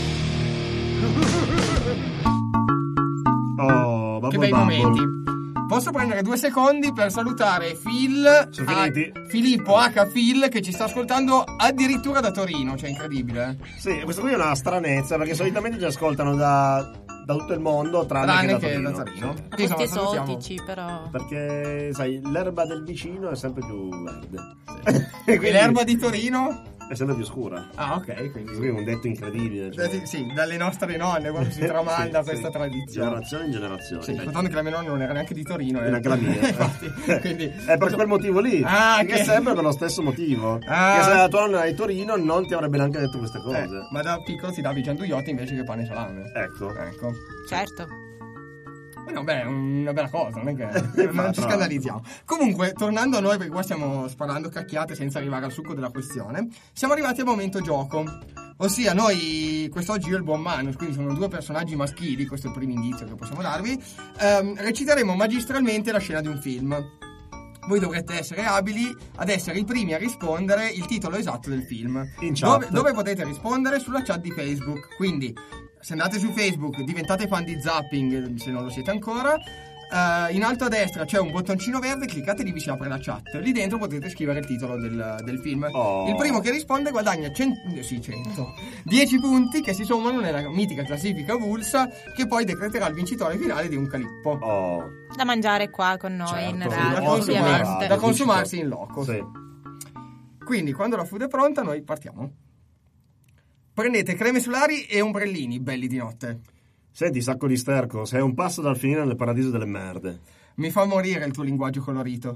Oh, che bei momenti. Posso prendere due secondi per salutare Phil, a, Filippo H. Phil, che ci sta ascoltando addirittura da Torino, cioè incredibile. Sì, questa qui è una stranezza, perché solitamente ci ascoltano da, da tutto il mondo, tranne, tranne che, che da da Torino. Torino. Questi Insomma, esotici, però. Perché, sai, l'erba del vicino è sempre più verde. Sì. E l'erba di Torino? È sempre più scura. Ah, ok, quindi. Qui è un detto incredibile. Cioè. Sì, dalle nostre nonne, quando si tramanda sì, questa sì. tradizione. Generazione in generazione. Sì, contando che la mia nonna non era neanche di Torino. E neanche la mia. Infatti, quindi... È per quel motivo lì. Ah, che è sempre per lo stesso motivo. Ah. Che se la tua nonna era di Torino non ti avrebbe neanche detto queste cose. Eh, ma da piccolo ti davi gianduiotti invece che pane e salame. Ecco. Ecco. Certo. No, beh, è una bella cosa, non è che non ci scandalizziamo. Comunque, tornando a noi, perché qua stiamo sparando cacchiate senza arrivare al succo della questione, siamo arrivati al momento gioco. Ossia, noi, quest'oggi io e il buon Manus, quindi sono due personaggi maschili, questo è il primo indizio che possiamo darvi, ehm, reciteremo magistralmente la scena di un film. Voi dovrete essere abili ad essere i primi a rispondere il titolo esatto del film. In chat. Dove, dove potete rispondere? Sulla chat di Facebook. Quindi, se andate su Facebook, diventate fan di Zapping, se non lo siete ancora. Uh, in alto a destra c'è un bottoncino verde, cliccate lì, vi si apre la chat. Lì dentro potete scrivere il titolo del, del film. Oh. Il primo che risponde guadagna cento, sì, cento, dieci punti che si sommano nella mitica classifica Vulsa, che poi decreterà il vincitore finale di un calippo. Oh. Da mangiare qua con noi Certo, in sì, radio, da, consumar- ovviamente. da consumarsi in loco. Sì. Quindi, quando la food è pronta, noi partiamo. Prendete creme solari e ombrellini, belli di notte. Senti, sacco di sterco, sei un passo dal finire nel paradiso delle merde. Mi fa morire il tuo linguaggio colorito.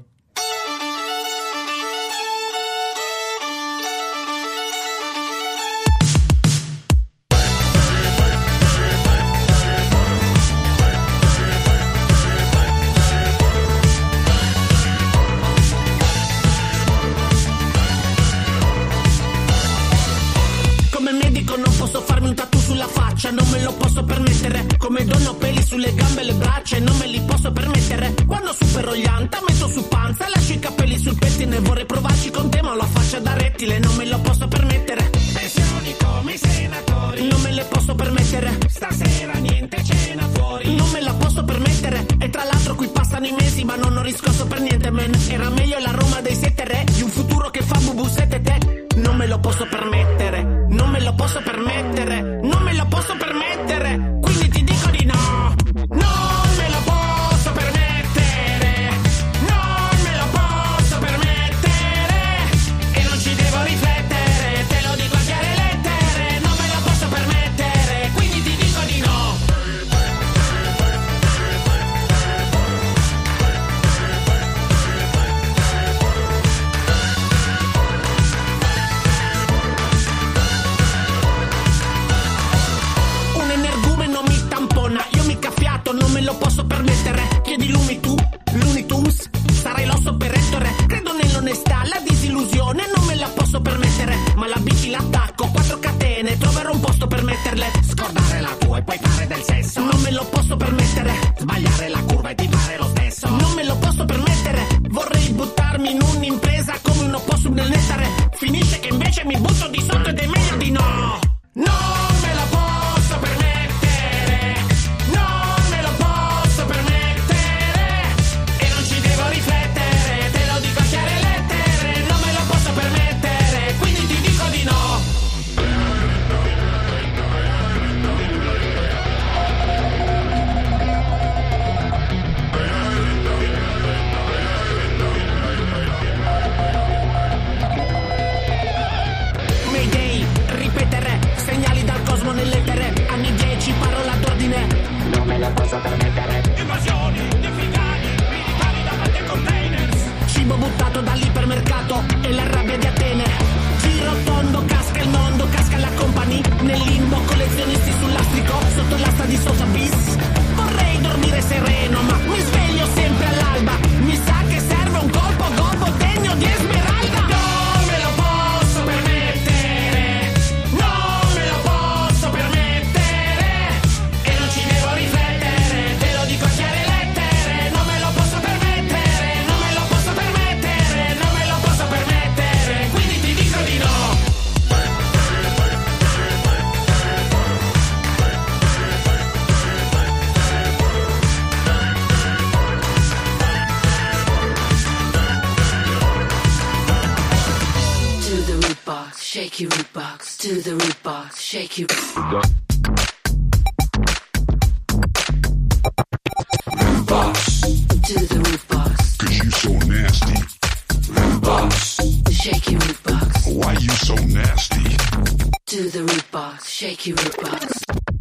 Come medico non posso farmi un tattoo sulla faccia, non me lo posso permettere. Come donna ho peli sulle gambe e le braccia e non me li posso permettere. Quando supero gli anta metto su panza, lascio i capelli sul pettine. Vorrei provarci con te ma ho la faccia da rettile, non me lo posso permettere. Pensioni come i senatori, non me le posso permettere. Stasera niente cena fuori, non me la posso permettere. E tra l'altro qui passano i mesi ma non ho riscosso per niente, man. Era meglio la Roma dei sette re, di un futuro che fa bubu sette te. Non me lo posso permettere, non me lo posso permettere, non me lo posso permettere, quindi ti dico di no, non me lo posso permettere, non me lo posso permettere, e non ci devo riflettere, te lo dico a chiare lettere, non me lo posso permettere, quindi ti dico di no. Io mica fiato, non me lo posso permettere. Chiedi lumi tu, l'Unitunes, sarai l'osso per ettore. Credo nell'onestà, la disillusione non me la posso permettere. Ma la bici l'attacco, quattro catene, troverò un posto per metterle. Scordare la tua e poi fare del sesso, non me lo posso permettere. Sbagliare la curva e ti fare lo stesso, non me lo posso permettere. Vorrei buttarmi in un'impresa come un opossum nel nettare. Finisce che invece mi butto di sotto ed è meglio di no. Non me lo posso permettere. box, shake your root box. To the root box, shake your root box. To the root box. Cause you so nasty. Root box. Shake your root box. Why you so nasty? To the root box, shake your root box.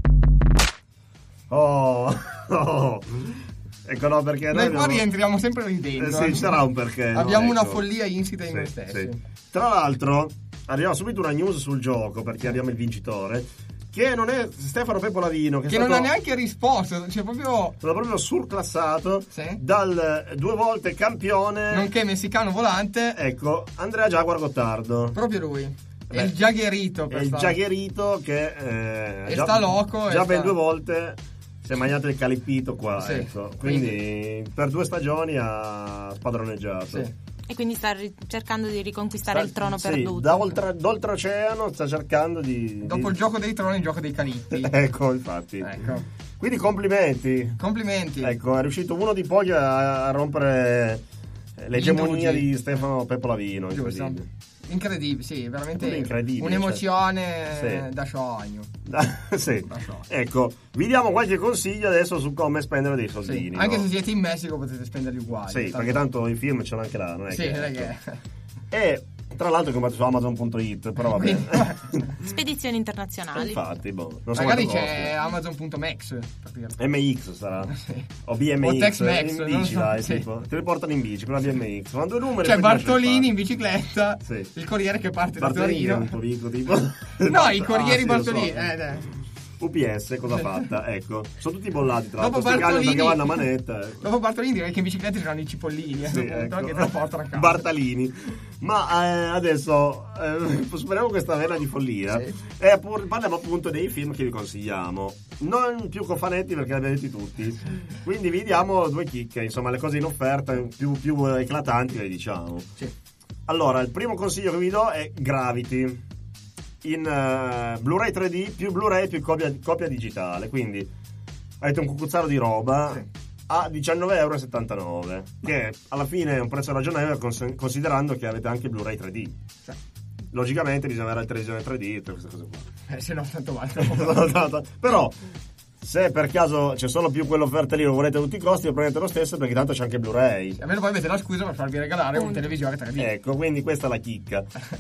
Oh, oh. Ecco, no, perché noi, noi qua abbiamo... rientriamo sempre lì dentro. Eh, sì, sarà un perché. Abbiamo no, una ecco. follia insita in sì, noi stessi. Sì. Tra l'altro, arriviamo subito una news sul gioco, perché abbiamo il vincitore, che non è Stefano Pepolavino, che, che è non stato, ha neanche risposto, cioè proprio... È stato proprio surclassato sì? dal due volte campione... Nonché messicano volante. Ecco, Andrea Jaguar Gottardo. Proprio lui. Beh, è il Jagherito. È il Jagherito che... Eh, e già, sta loco. Già e ben sta... due volte... Si è mangiato il calipito qua, sì, ecco. Quindi, quindi per due stagioni ha spadroneggiato. Sì. E quindi sta ri- cercando di riconquistare sta, il trono sì, perduto. Da oltre, d'oltreoceano sta cercando di... Dopo di... il gioco dei troni, il gioco dei calitti. Ecco, infatti. Ecco. Quindi complimenti. Complimenti. Ecco, è riuscito uno di pochi a, a rompere l'egemonia di Stefano Pepolavino. Giusto. Incredibile, sì, veramente incredibile, un'emozione cioè, sì. da sogno. Sì. Da ecco, vi diamo qualche consiglio adesso su come spendere dei soldini. Sì. Anche no? se siete in Messico potete spenderli uguali. Sì, tanto... perché tanto i film ce l'hanno anche là, non è sì, che... non è che... E tra l'altro comprate su Amazon punto it, però vabbè. Spedizioni internazionali. Infatti, boh, non so magari c'è Amazon punto max M X sarà. Sì. O B M X. O Tex-Mex, in bici, so, vai, sì. tipo. Te li portano in bici, con la B M X. Fanno due numeri. C'è Bartolini in bicicletta, sì. Il corriere che parte Bartolini da Torino. È un polico, tipo. No, i corrieri ah, Bartolini. Sì, so. eh, dai. U P S cosa ha fatta? Ecco, sono tutti bollati tra l'altro. Dopo Bartolini perché vanno a manetta. Ecco. Dopo Bartolini direi che in bicicletta c'erano i cipollini, sì, eh, ecco. che te lo portano a casa. Bartalini. Ma eh, adesso eh, superiamo questa vena di follia sì. E pur, parliamo appunto dei film che vi consigliamo. Non più cofanetti perché li abbiamo detti tutti. Quindi vi diamo due chicche, insomma, le cose in offerta più, più eclatanti le diciamo. Sì. Allora, il primo consiglio che vi do è Gravity. In uh, Blu-ray tre D più Blu-ray più copia, copia digitale, quindi avete un cucuzzaro di roba sì. a diciannove e settantanove euro, che alla fine è un prezzo ragionevole cons- considerando che avete anche Blu-ray tre D. Sì. Logicamente bisogna avere la televisione tre D e tutte queste cose qua. Eh, se no tanto vale. Però se per caso c'è solo più quell'offerta lì, lo volete a tutti i costi, lo prendete lo stesso perché tanto c'è anche Blu-ray. Sì, almeno poi avete la scusa per farvi regalare un televisore tre D. Ecco, quindi questa è la chicca.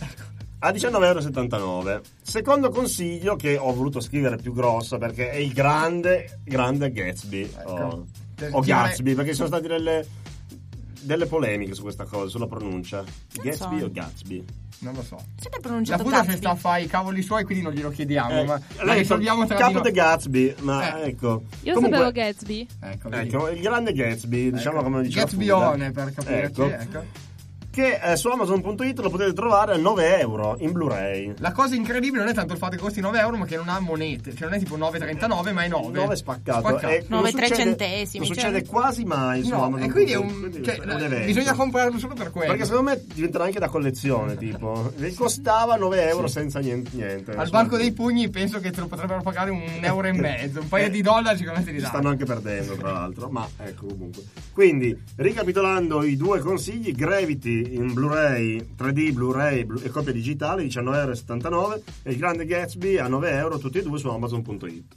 A diciannove e settantanove euro. Secondo consiglio che ho voluto scrivere più grosso perché è il grande grande Gatsby, ecco. o, o Gatsby, perché ci sono state delle delle polemiche su questa cosa, sulla pronuncia. Non Gatsby so. o Gatsby? Non lo so. Sempre pronunciato La Gatsby. se sta a fare i cavoli suoi, quindi non glielo chiediamo. Eh, ma lei risolviamo tra Capo di Gatsby, ma eh. ecco. Io comunque, sapevo Gatsby. Ecco, ecco, il grande Gatsby, diciamo ecco. come diceva Gatsbyone per capire. Ecco. ecco. Che eh, su Amazon punto it lo potete trovare a nove euro in Blu-ray. La cosa incredibile non è tanto il fatto che costi nove euro, ma che non ha monete. Cioè non è tipo nove e trentanove, ma è nove. nove spaccato. spaccato. E nove e tre succede, centesimi. Non cioè... succede quasi mai su no, Amazon. E quindi è punto un, it, cioè, è un evento. bisogna comprarlo solo per quello. Perché secondo me diventerà anche da collezione, tipo. Costava nove euro sì. senza niente. niente Al banco dei pugni penso che te lo potrebbero pagare un euro e mezzo. Un paio eh, di dollari secondo me te li danno. danno. Stanno anche perdendo, tra l'altro. Ma ecco comunque. Quindi, ricapitolando i due consigli, Gravity in Blu-ray tre D, Blu-ray Blu- e copia digitale diciannove e settantanove euro e il grande Gatsby a nove euro, tutti e due su Amazon punto it.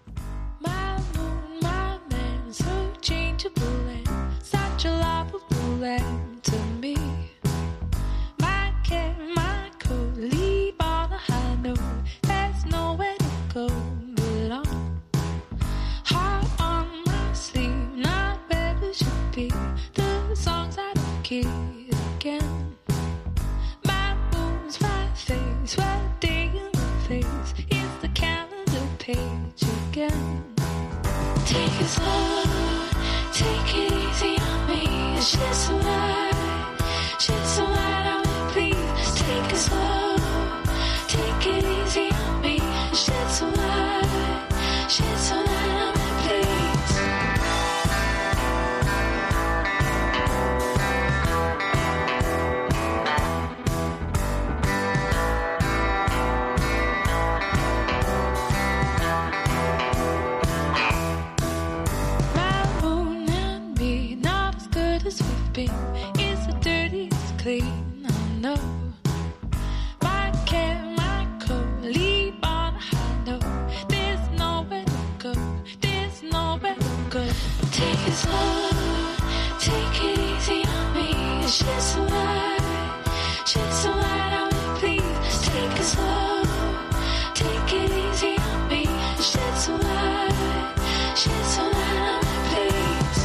My moon, my man, so changeable and such a lovable land to me. My cat, my coat, leave on a high note. There's nowhere to go but on. Heart on my sleeve, not where it should be. The songs I don't keep again. Face, what day in the face is the calendar page again. Take it slow, take it easy on me. She's so light, she's so light on me, please. Take it slow, take it easy on me. She's so light, she's so light on me, please. As we've been slow. Take it easy on me. Shed some light, shed some light on me, please.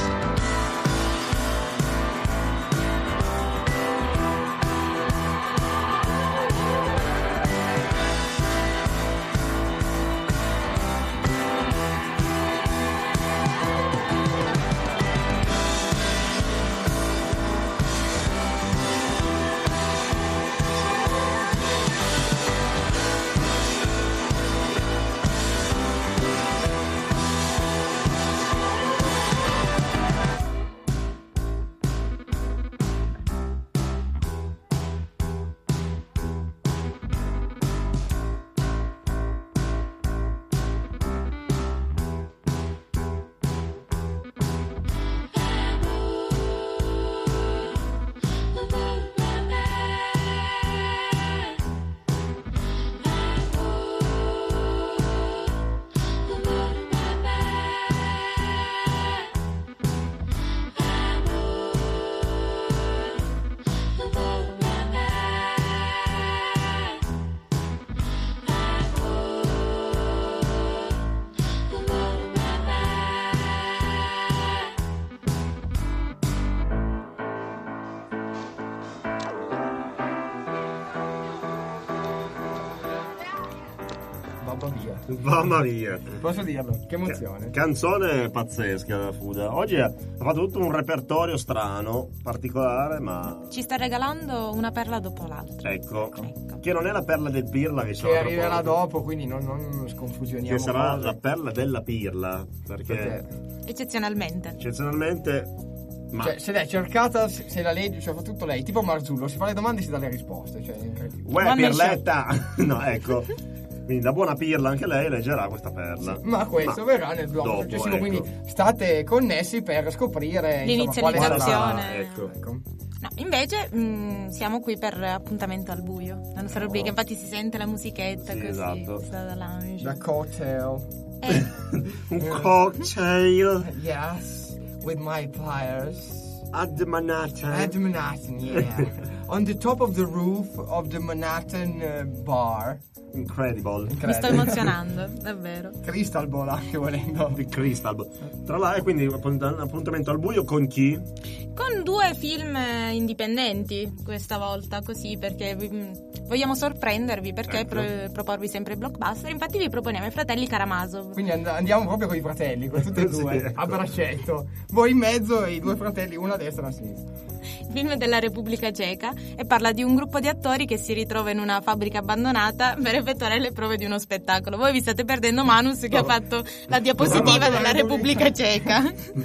Mamma mia. Posso dirlo? Che emozione. Ca- canzone pazzesca, Fuda. Oggi ha fatto tutto un repertorio strano, particolare, ma... Ci sta regalando una perla dopo l'altra. Ecco. ecco. Che non è la perla del Pirla che, che arriverà dopo, quindi non, non sconfusioniamo. Che sarà cose. la perla della Pirla. Perché... perché... Eccezionalmente. Eccezionalmente... Ma... Cioè, se l'è cercata, se, se la legge, cioè fa tutto lei. Tipo Marzullo, si fa le domande e si dà le risposte. Cioè, uè, Pirletta! No, ecco. Quindi da buona pirla anche lei leggerà questa perla. Sì, ma questo ma verrà nel blog successivo, ecco. Quindi state connessi per scoprire l'inizializzazione. Ecco. ecco. No, invece mh, siamo qui per appuntamento al buio. La nostra rubrica, oh. infatti si sente la musichetta sì, così. Esatto. Da lounge. Da cocktail. Eh. Un cocktail. Yes, with my pliers. At the Manhattan. At the Manhattan, yeah. On the top of the roof of the Manhattan uh, bar. Incredible. Incredible. Mi sto emozionando, davvero. Crystal Ball anche volendo. Di Crystal Ball. Tra l'altro, quindi appuntamento al buio con chi? Con due film indipendenti questa volta, così, perché vi, vogliamo sorprendervi, perché ecco. pro, proporvi sempre blockbuster. Infatti vi proponiamo i fratelli Karamazov. Quindi and- andiamo proprio con i fratelli, con tutti e due, sì, ecco. a braccetto. Voi in mezzo e i due fratelli, uno a destra e uno a sinistra. Film della Repubblica Ceca e parla di un gruppo di attori che si ritrova in una fabbrica abbandonata per effettuare le prove di uno spettacolo. Voi vi state perdendo Manus che no. ha fatto la diapositiva no, della Repubblica Ceca.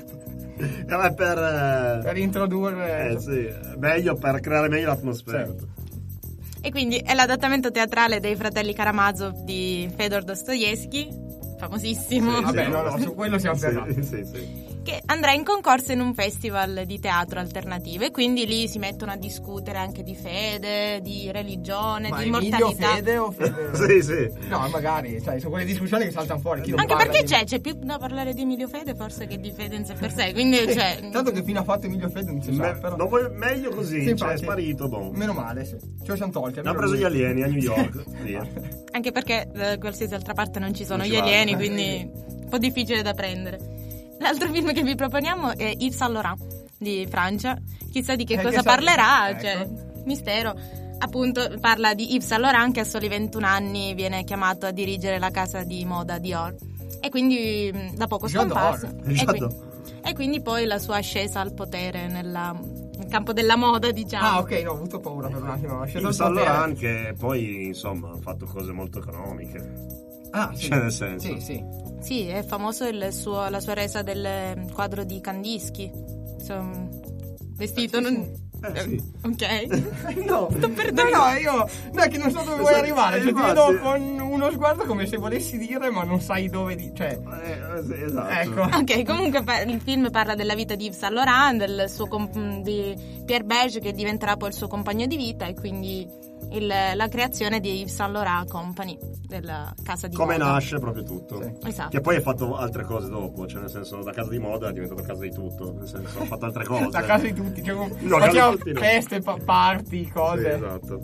Era per, eh, per introdurre eh, sì, meglio, per creare meglio l'atmosfera. Certo. E quindi è l'adattamento teatrale dei fratelli Karamazov di Fedor Dostoevsky, famosissimo. Sì, vabbè, sì, no, no, su quello siamo fermati. Sì, sì, sì. Che andrà in concorso in un festival di teatro alternativo e quindi lì si mettono a discutere anche di fede, di religione, ma di immortalità. Fede o fede? Sì, sì. No, magari, cioè, sono quelle discussioni che saltano fuori. Chi non anche perché di... c'è, c'è più da parlare di Emilio Fede forse che di fede in sé per sé, quindi sì, cioè... tanto che fine ha fatto Emilio Fede non si Me, sa, però... Dopo è meglio così, sì, cioè è sparito, boh. Meno male, sì. Ce lo siamo tolti. Ha preso gli alieni a New York. Anche perché da qualsiasi altra parte non ci sono non gli alieni, vale. Quindi un po' difficile da prendere. L'altro film che vi proponiamo è Yves Saint Laurent di Francia. Chissà di che eh, cosa che parlerà, ecco. Cioè, mistero. Appunto, parla di Yves Saint Laurent che a soli ventuno anni viene chiamato a dirigere la casa di moda Dior. E quindi da poco scomparso. E, qui, e quindi poi la sua ascesa al potere nella, nel campo della moda, diciamo. Ah, ok, no, ho avuto paura per un attimo. Yves Saint Laurent che poi, insomma, ha fatto cose molto economiche. Ah, sì. Cioè, nel senso. Sì, sì. Sì, è famoso il suo, la sua resa del quadro di Kandinsky. Insomma, vestito... Eh, sì, non... eh, sì. Ok. No, sto perdendo. No, no, io... No, è che non so dove vuoi arrivare. Cioè, ti vedo con uno sguardo come se volessi dire, ma non sai dove... Di... Cioè... Eh, sì, esatto. Ecco. Ok, comunque il film parla della vita di Yves Saint Laurent, del suo comp- di Pierre Berge, che diventerà poi il suo compagno di vita, e quindi... Il, la creazione di Yves Saint Laurent Company, della casa di come moda. Nasce proprio tutto, sì. Esatto. Che poi ha fatto altre cose dopo, cioè nel senso da casa di moda è diventato casa di tutto, nel senso ha fatto altre cose la casa di tutti, cioè, no, facciamo tutti, no. feste, party, cose sì, esatto.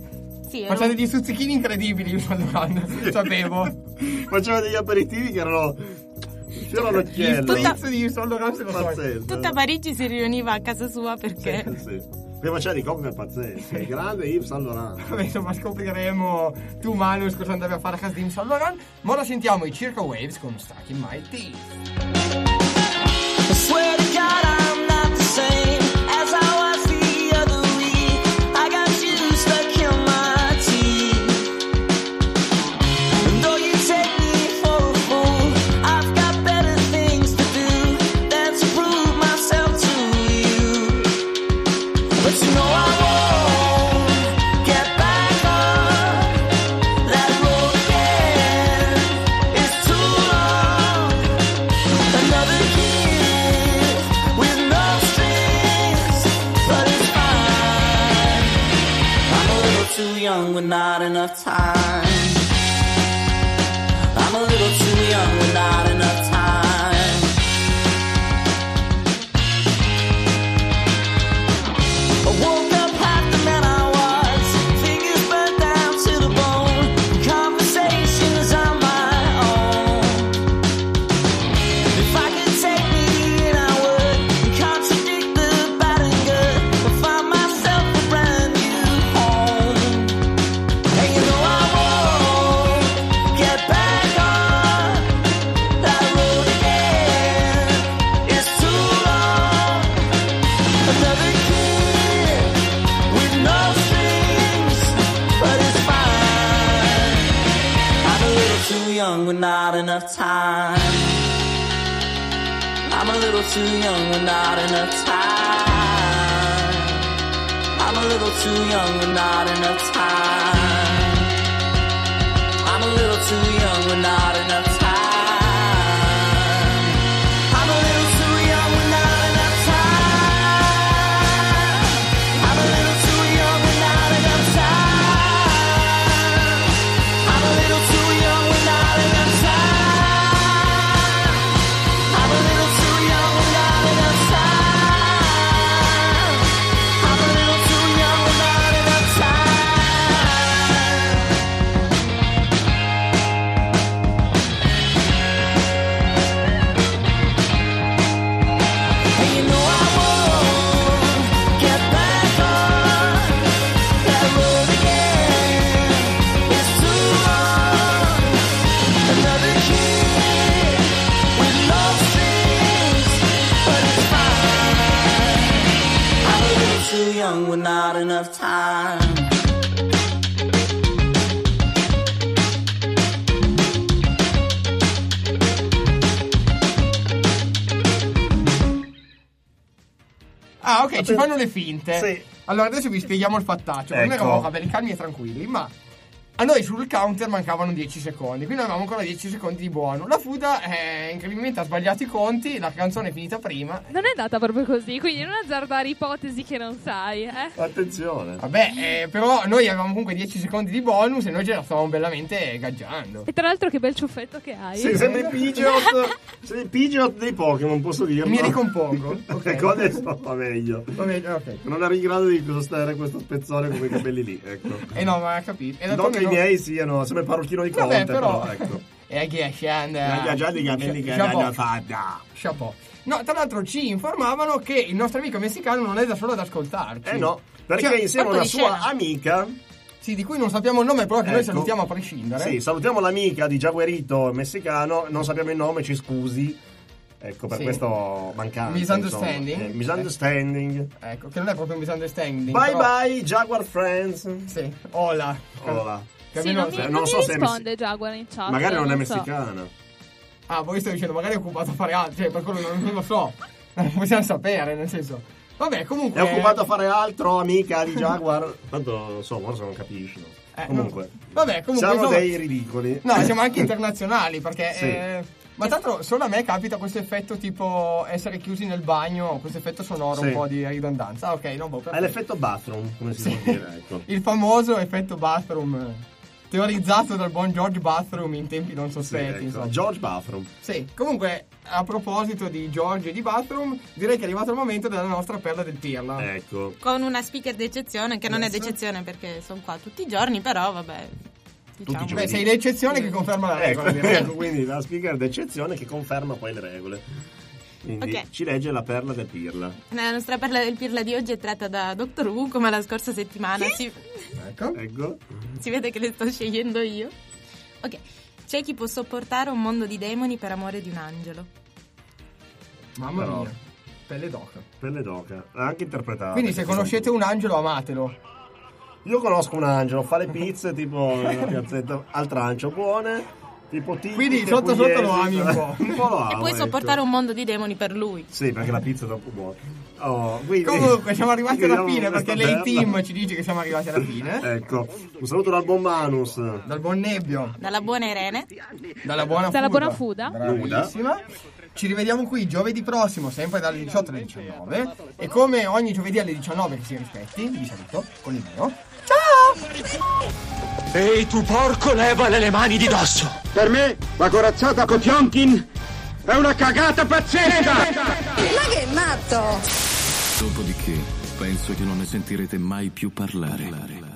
Sì, Faceva degli stuzzichini incredibili, Saldoran, sapevo. Faceva degli aperitivi che erano fiore all'occhiello. Il pizzo di Saldoran se lo so. Pazzesco. Tutta Parigi si riuniva a casa sua perché... Sì, sì. Prima c'era di cocktail pazzeschi. Il grande Yves Saint Laurent. Vabbè, insomma, scopriremo tu, Manus, cosa andavi a fare a casa di Yves Saint Laurent. Ma ora sentiamo i Circa Waves con Stuck in My Teeth. I swear to God I'm not the same as I was the other week. I got you stuck in my teeth. And though you take me for a fool, I've got better things to do than to prove myself to you. But you know I won't get back on that road again. It's too long. Another kiss with no strings, but it's fine. I'm a little too young with not enough time. I'm a little too young with not enough time. I woke up half the man I was, fingers burnt down to the bone, conversations on my own. If I could take me in, I would contradict the bad and good, but find myself a brand new home. And you know I won't get back on that road again. It's too long. Another kid with no strings, but it's fine. I'm a little too young with not enough time. I'm a little too young with not enough time. I'm a little too young with not enough time. I'm a little too young with not enough time. I'm a little too young with not enough time. I'm a little too young with not enough time. I'm a little too young with not enough time. I'm a little too young with not enough time. I'm a little too young with not enough time. And you know I won't get back on that road again. It's too long. Another kid with no strings, but it's fine. I'm a little too young with not enough time. Ah, ok, ci fanno le finte. Sì. Allora adesso vi spieghiamo il fattaccio. Noi Ecco. eravamo belli calmi e tranquilli, ma a noi sul counter mancavano dieci secondi, quindi avevamo ancora dieci secondi di buono. La Fuda eh, incredibilmente ha sbagliato i conti, la canzone è finita prima. Non è andata proprio così, quindi non azzardare ipotesi che non sai, eh. Attenzione. Vabbè, eh, però noi avevamo comunque dieci secondi di bonus e noi ce la stavamo bellamente gaggiando. E tra l'altro che bel ciuffetto che hai. Sì, sembri Pidgeot. Sei il Pidgeot dei Pokémon, posso dirlo. Mi ricompongo. Ok. Ecco, adesso va meglio. Va bene, ok. Non eri in grado di sostenere questo spezzone con quei capelli lì, ecco. Eh no, ma ha capito. E Non che i miei siano, sembra il parrucchino di Conte, Vabbè, però, però, ecco. E che scende. Ha già dei capelli che Chapeau. hanno fatto. Chapeau. No, tra l'altro ci informavano che il nostro amico messicano non è da solo ad ascoltarci. Eh no, perché Cioè, insieme a colpo una di sua scena. amica. Sì, di cui non sappiamo il nome, però che noi Ecco. salutiamo a prescindere. Sì, salutiamo l'amica di Jaguarito messicano, non sappiamo il nome, ci scusi. Ecco, per Sì. questo mancanza. Misunderstanding. insomma. Eh, misunderstanding. Ecco, che non è proprio un misunderstanding. Bye però... bye, Jaguar Friends. Sì, hola. Hola. Che Sì, almeno- non mi, non non so mi se è risponde Jaguar in chat. Magari non è so. messicana. Ah, voi state dicendo, magari è occupato a fare altro. Cioè, per quello non, non lo so. Non possiamo sapere, nel senso. Vabbè, comunque. È occupato a fare altro, amica di Jaguar. Tanto, non so, forse non capisci. no? Eh, Comunque. Vabbè, comunque. Siamo insomma- dei ridicoli. No, siamo anche internazionali perché. Sì. eh, ma tra l'altro solo a me capita questo effetto tipo essere chiusi nel bagno, questo effetto sonoro, Sì. un po' di ridondanza. Ah, ok, no, boh, È perfetto. l'effetto bathroom, come si può dire, ecco. Il famoso effetto bathroom. teorizzato dal buon George Bathroom in tempi non sospetti. Sì, ecco. George Bathroom. Sì, comunque a proposito di George e di Bathroom, direi che è arrivato il momento della nostra perla del pirla. Ecco. Con una speaker d'eccezione, che non Yes. è d'eccezione perché sono qua tutti i giorni, però vabbè. Diciamo. Beh, sei l'eccezione che conferma la regola. Ecco, direi. ecco, quindi la speaker d'eccezione che conferma poi le regole. Quindi Ok. ci legge la perla del pirla. La nostra perla del pirla di oggi è tratta da Doctor Who, come la scorsa settimana. Si, Ecco. Ecco. si vede che le sto scegliendo io. Ok. C'è chi può sopportare un mondo di demoni per amore di un angelo. Mamma Però- mia. Pelle d'oca. Pelle d'oca. Anche interpretato. Quindi se conoscete un angelo amatelo. Io conosco un angelo, fa le pizze tipo nella piazzetta al trancio, buone. Tipo tipiche, Quindi sotto sotto lo ami un po'. Un po' lo amo, E puoi ecco. sopportare un mondo di demoni per lui. Sì, perché la pizza è troppo buona. Oh, quindi- Comunque siamo arrivati alla Chiudiamo fine questa perché lei perla. team ci dice che siamo arrivati alla fine. Ecco, un saluto dal buon Manus. Dal buon Nebbio. Dalla buona Irene. Dalla buona Dalla Fuda. buona Fuda. Bravissima. Ci rivediamo qui giovedì prossimo, sempre dalle diciotto alle diciannove. E come ogni giovedì alle diciannove che si rispetti, vi saluto con il mio. Ciao! Ehi, tu porco, levale le mani di dosso! Per me, la corazzata Potionkin è una cagata pazzesca! Ma che matto! Dopodiché, penso che non ne sentirete mai più parlare.